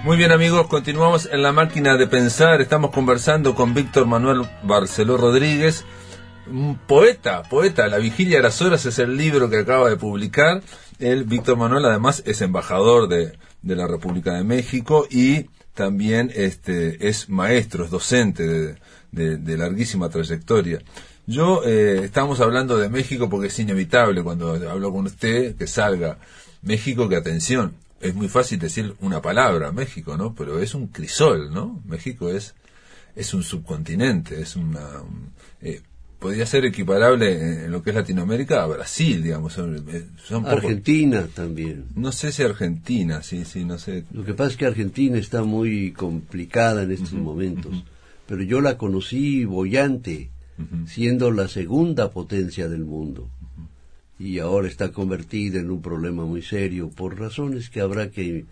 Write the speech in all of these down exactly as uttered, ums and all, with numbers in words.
Muy bien, amigos, continuamos en La Máquina de Pensar. Estamos conversando con Víctor Manuel Barceló Rodríguez, un poeta, poeta. La Vigilia de las Horas es el libro que acaba de publicar. Él, Víctor Manuel, además es embajador de, de la República de México y también este, es maestro, es docente de, de, de larguísima trayectoria. Yo, eh, estamos hablando de México porque es inevitable cuando hablo con usted que salga México, que atención. Es muy fácil decir una palabra, México, ¿no? Pero es un crisol, ¿no? México es es un subcontinente, es una... Un, eh, podría ser equiparable en, en lo que es Latinoamérica a Brasil, digamos. Son, son Argentina poco, también. No sé si Argentina, sí, sí, no sé. Lo que pasa es que Argentina está muy complicada en estos uh-huh, momentos. Uh-huh. Pero yo la conocí boyante, uh-huh, siendo la segunda potencia del mundo. Y ahora está convertida en un problema muy serio por razones que habrá que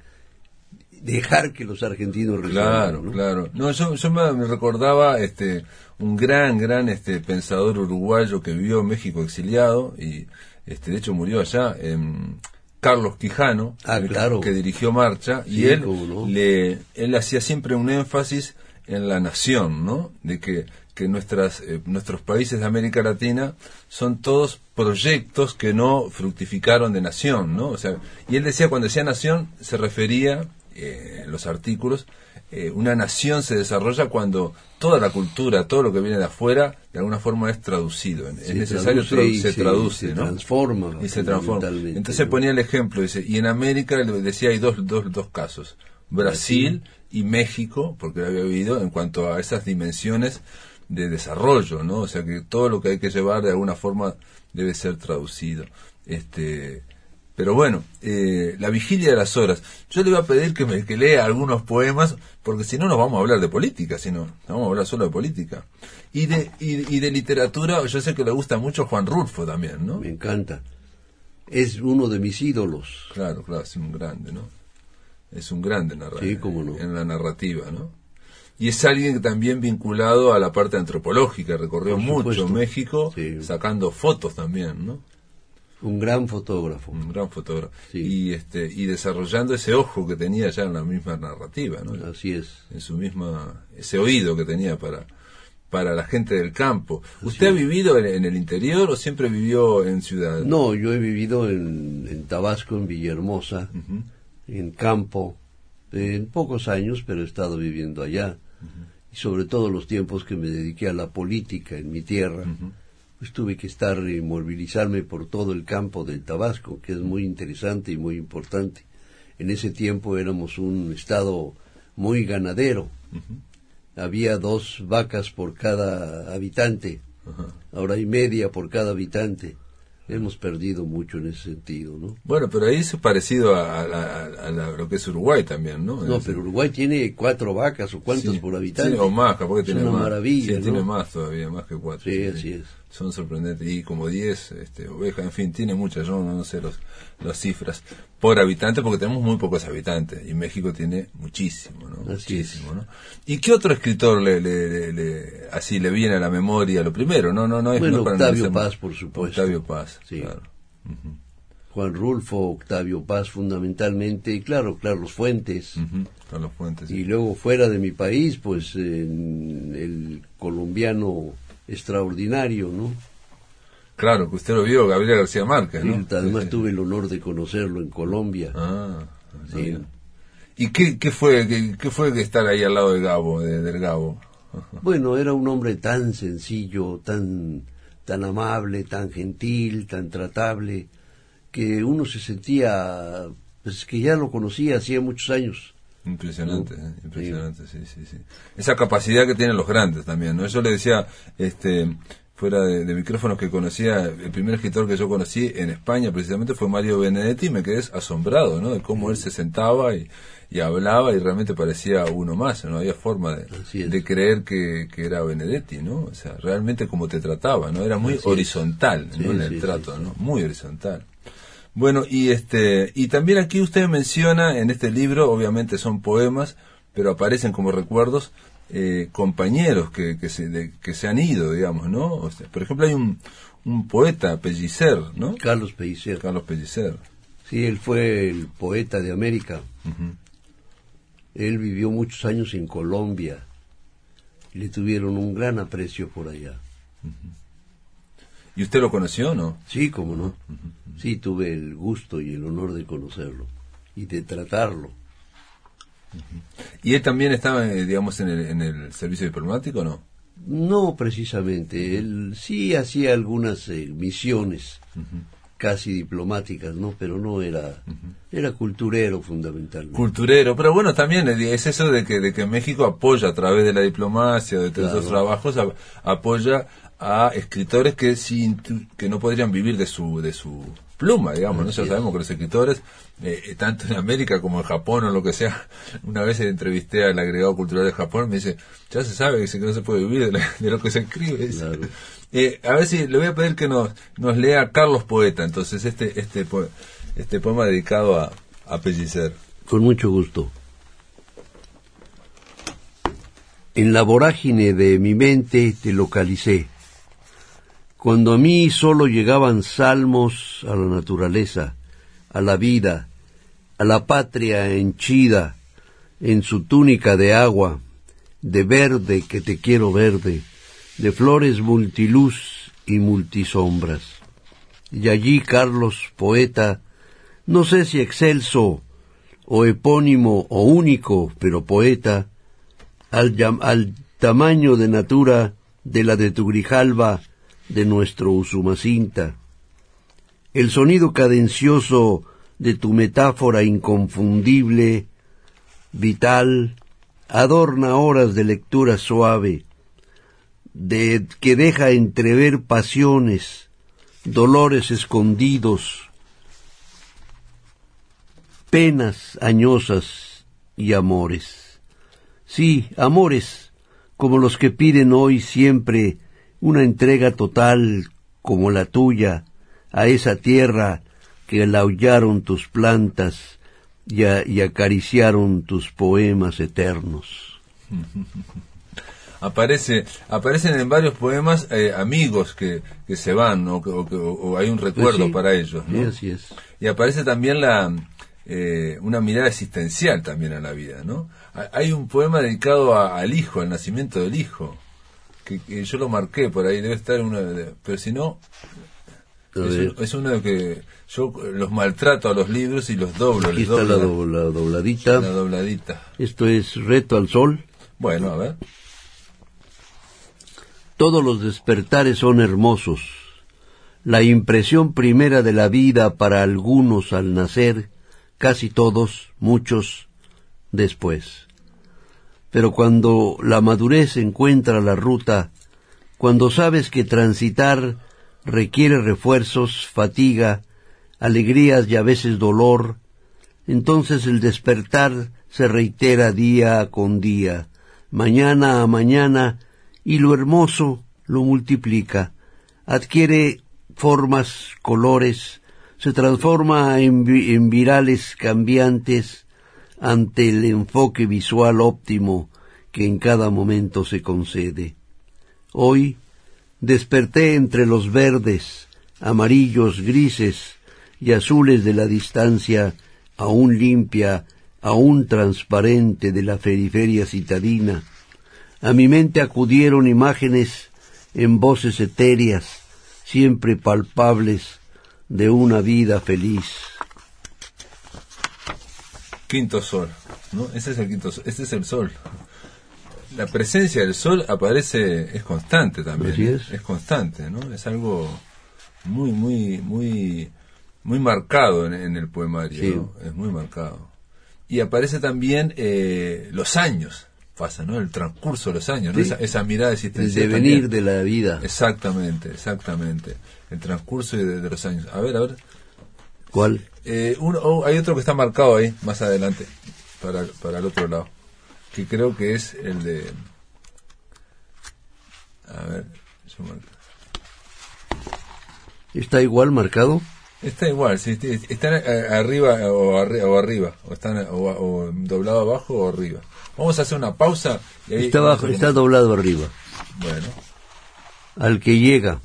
dejar que los argentinos resuelvan. Claro, ¿no? Claro. No, yo, yo me, me recordaba este un gran, gran este pensador uruguayo que vivió en México exiliado y este de hecho murió allá, en Carlos Quijano, ah, claro, que dirigió Marcha, sí, y él no. le él hacía siempre un énfasis en la nación, ¿no? De que que nuestras eh, nuestros países de América Latina son todos proyectos que no fructificaron de nación, ¿no? O sea, y él decía, cuando decía nación, se refería, eh, en los artículos, eh, una nación se desarrolla cuando toda la cultura, todo lo que viene de afuera, de alguna forma es traducido. Es se necesario, traduce tradu- se, se, traduce, se ¿no? transforma. Y se transforma. Entonces ¿no? ponía el ejemplo, dice, y en América, le decía, hay dos, dos, dos casos, Brasil, Brasil y México, porque lo había vivido, en cuanto a esas dimensiones de desarrollo, ¿no? O sea que todo lo que hay que llevar de alguna forma debe ser traducido. Este, pero bueno, eh, La Vigilia de las Horas. Yo le voy a pedir que me que lea algunos poemas, porque si no nos vamos a hablar de política, si no, no vamos a hablar solo de política. Y de y, y de literatura, yo sé que le gusta mucho Juan Rulfo también, ¿no? Me encanta. Es uno de mis ídolos. Claro, claro, es un grande, ¿no? Es un grande narrador. Sí, cómo no. En la narrativa, ¿no? Y es alguien también vinculado a la parte antropológica, recorrió mucho México, sí, sacando fotos también, ¿no? Un gran fotógrafo. Un gran fotógrafo. Sí. Y este y desarrollando ese ojo que tenía ya en la misma narrativa, ¿no? Así es. En su misma, ese oído que tenía para para la gente del campo. ¿Usted Así ha vivido en, en el interior o siempre vivió en ciudad? No, yo he vivido en, en Tabasco, en Villahermosa, uh-huh, en campo, en pocos años, pero he estado viviendo allá. Uh-huh. Y sobre todo los tiempos que me dediqué a la política en mi tierra, uh-huh, pues tuve que estar y movilizarme por todo el campo del Tabasco, que es muy interesante y muy importante. En ese tiempo éramos un estado muy ganadero. Uh-huh. Había dos vacas por cada habitante, uh-huh, ahora hay media por cada habitante. Hemos perdido mucho en ese sentido, ¿no? Bueno, pero ahí es parecido a, a, a, a lo que es Uruguay también, ¿no? No, pero Uruguay tiene cuatro vacas o cuántos sí, por habitante. Sí, o más, capaz que tiene una más. maravilla, sí, ¿no? tiene más todavía, más que cuatro. Sí, sí, así sí. es. Son sorprendentes. Y como diez este, ovejas, en fin, tiene muchas, yo no, no sé los, las cifras por habitante, porque tenemos muy pocos habitantes, y México tiene muchísimo, ¿no? Así muchísimo, es. ¿no? ¿Y qué otro escritor le, le, le, le, así le viene a la memoria lo primero? No, no, no es, bueno, no es para Octavio no Paz, por supuesto. Octavio Paz, sí. Claro. Uh-huh. Juan Rulfo, Octavio Paz fundamentalmente, y claro, Carlos Fuentes. Uh-huh. Carlos Fuentes. Sí. Y luego fuera de mi país, pues en el colombiano extraordinario, ¿no? Claro, que usted lo vio, Gabriel García Márquez, ¿no? Sí, además sí, sí. tuve el honor de conocerlo en Colombia. Ah, sí. ¿Y qué, qué fue qué, qué fue que estar ahí al lado de Gabo, de, del Gabo? Bueno, era un hombre tan sencillo, tan tan amable, tan gentil, tan tratable, que uno se sentía, pues que ya lo conocía hacía muchos años. Impresionante, ¿no? ¿eh? Impresionante, sí. sí, sí, sí. Esa capacidad que tienen los grandes también, ¿no? Yo le decía, este, fuera de, de micrófonos, que conocía, el primer escritor que yo conocí en España precisamente fue Mario Benedetti, y me quedé asombrado, ¿no? De cómo él se sentaba y, y hablaba y realmente parecía uno más, no había forma de, de creer que, que era Benedetti, ¿no? O sea, realmente como te trataba, ¿no? Era muy Así horizontal, sí, ¿no? En el sí, trato, sí, ¿no? Muy horizontal. Bueno, y este y también aquí usted menciona en este libro, obviamente son poemas, pero aparecen como recuerdos eh, compañeros que que se de, que se han ido, digamos, ¿no? O sea, por ejemplo, hay un un poeta, Pellicer, ¿no? Carlos Pellicer. Carlos Pellicer. Sí, él fue el poeta de América. Uh-huh. Él vivió muchos años en Colombia. Le tuvieron un gran aprecio por allá. Uh-huh. ¿Y usted lo conoció o no? Sí, cómo no. Uh-huh. Sí, tuve el gusto y el honor de conocerlo y de tratarlo. Uh-huh. ¿Y él también estaba, digamos, en el, en el servicio diplomático o no? No, precisamente. Él sí hacía algunas eh, misiones uh-huh. casi diplomáticas, ¿no? Pero no era... Uh-huh. Era culturero, fundamentalmente. Culturero, pero bueno, también es eso de que, de que México apoya a través de la diplomacia, de todos esos trabajos, a, apoya a escritores que sin, que no podrían vivir de su de su pluma, digamos. Nosotros sabemos que los escritores, eh, tanto en América como en Japón o lo que sea, una vez entrevisté al agregado cultural de Japón, me dice, ya se sabe que no se puede vivir de, la, de lo que se escribe. Claro. Eh, a ver si le voy a pedir que nos nos lea Carlos Poeta, entonces este este este poema dedicado a, a Pellicer. Con mucho gusto. En la vorágine de mi mente te localicé. Cuando a mí solo llegaban salmos a la naturaleza, a la vida, a la patria henchida en su túnica de agua, de verde que te quiero verde, de flores multiluz y multisombras. Y allí Carlos, poeta, no sé si excelso o epónimo o único, pero poeta, al, al tamaño de natura de la de tu Grijalva, de nuestro Usumacinta. El sonido cadencioso de tu metáfora inconfundible, vital, adorna horas de lectura suave, de que deja entrever pasiones, dolores escondidos, penas añosas y amores. Sí, amores, como los que piden hoy siempre una entrega total como la tuya a esa tierra que laullaron tus plantas y, a, y acariciaron tus poemas eternos. Aparece, aparecen en varios poemas eh, amigos que, que se van, ¿no? o, que, o, que, o hay un recuerdo pues sí, para ellos, ¿no? Sí, así es. Y aparece también la eh, una mirada existencial también a la vida, ¿no? Hay un poema dedicado a, al hijo, al nacimiento del hijo, que, que yo lo marqué por ahí, debe estar una, pero si no, es, es uno de que yo los maltrato a los libros y los doblo. Aquí está doblo la, do, la dobladita. La dobladita. Esto es Reto al Sol. Bueno, a ver. Todos los despertares son hermosos. La impresión primera de la vida para algunos al nacer, casi todos, muchos, después. Pero cuando la madurez encuentra la ruta, cuando sabes que transitar requiere refuerzos, fatiga, alegrías y a veces dolor, entonces el despertar se reitera día con día, mañana a mañana, y lo hermoso lo multiplica, adquiere formas, colores, se transforma en, vi- en virales cambiantes ante el enfoque visual óptimo que en cada momento se concede. Hoy desperté entre los verdes, amarillos, grises y azules de la distancia, aún limpia, aún transparente de la periferia citadina. A mi mente acudieron imágenes en voces etéreas, siempre palpables, de una vida feliz. Quinto sol, ¿no? Ese es el quinto sol, ese es el sol. La presencia del sol aparece, es constante también. Así es. Es constante, ¿no? Es algo muy, muy, muy, muy marcado en, en el poemario, sí. ¿no? Es muy marcado. Y aparece también eh, los años, pasa, ¿no? El transcurso de los años, ¿no? Sí. Esa, esa mirada existencial. El devenir también. de la vida. Exactamente, exactamente. El transcurso de, de los años. A ver, a ver. ¿Cuál? Eh, uno, oh, hay otro que está marcado ahí, más adelante, para, para el otro lado, que creo que es el de... A ver, yo marco. ¿Está igual marcado? Está igual, sí, están arriba o, arri o arriba, o están o, o doblado abajo o arriba. Vamos a hacer una pausa. Y ahí está abajo, está doblado arriba. Bueno. Al que llega.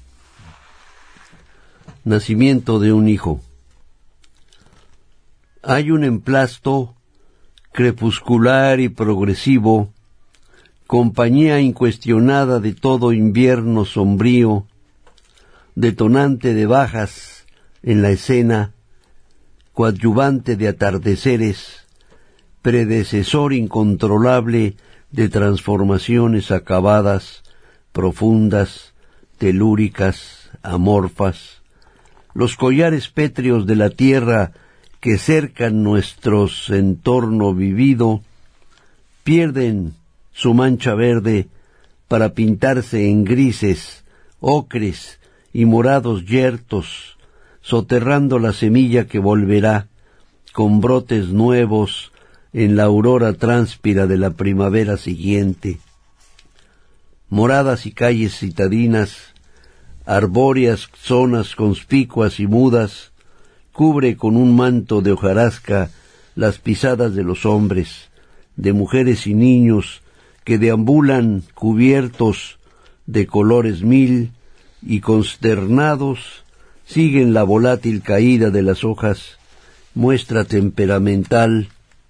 Nacimiento de un hijo. Hay un emplasto crepuscular y progresivo, compañía incuestionada de todo invierno sombrío, detonante de bajas en la escena, coadyuvante de atardeceres, predecesor incontrolable de transformaciones acabadas, profundas, telúricas, amorfas, los collares pétreos de la tierra que cercan nuestro entorno vivido, pierden su mancha verde para pintarse en grises, ocres y morados yertos, soterrando la semilla que volverá, con brotes nuevos, en la aurora tránsπira de la primavera siguiente. Moradas y calles citadinas, arbóreas zonas conspicuas y mudas, cubre con un manto de hojarasca las pisadas de los hombres, de mujeres y niños que deambulan cubiertos de colores mil y consternados siguen la volátil caída de las hojas, muestra temperamental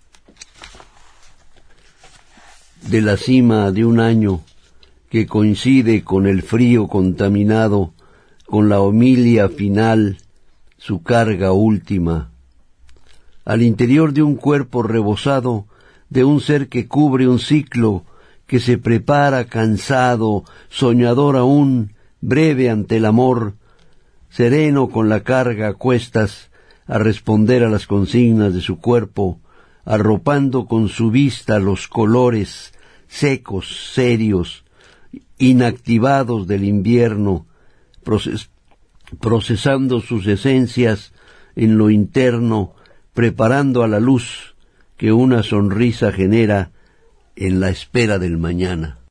de la cima de un año que coincide con el frío contaminado, con la homilia final, su carga última. Al interior de un cuerpo rebosado, de un ser que cubre un ciclo, que se prepara cansado, soñador aún, breve ante el amor, sereno con la carga a cuestas, a responder a las consignas de su cuerpo, arropando con su vista los colores secos, serios, inactivados del invierno, proces- procesando sus esencias en lo interno, preparando a la luz que una sonrisa genera en la espera del mañana.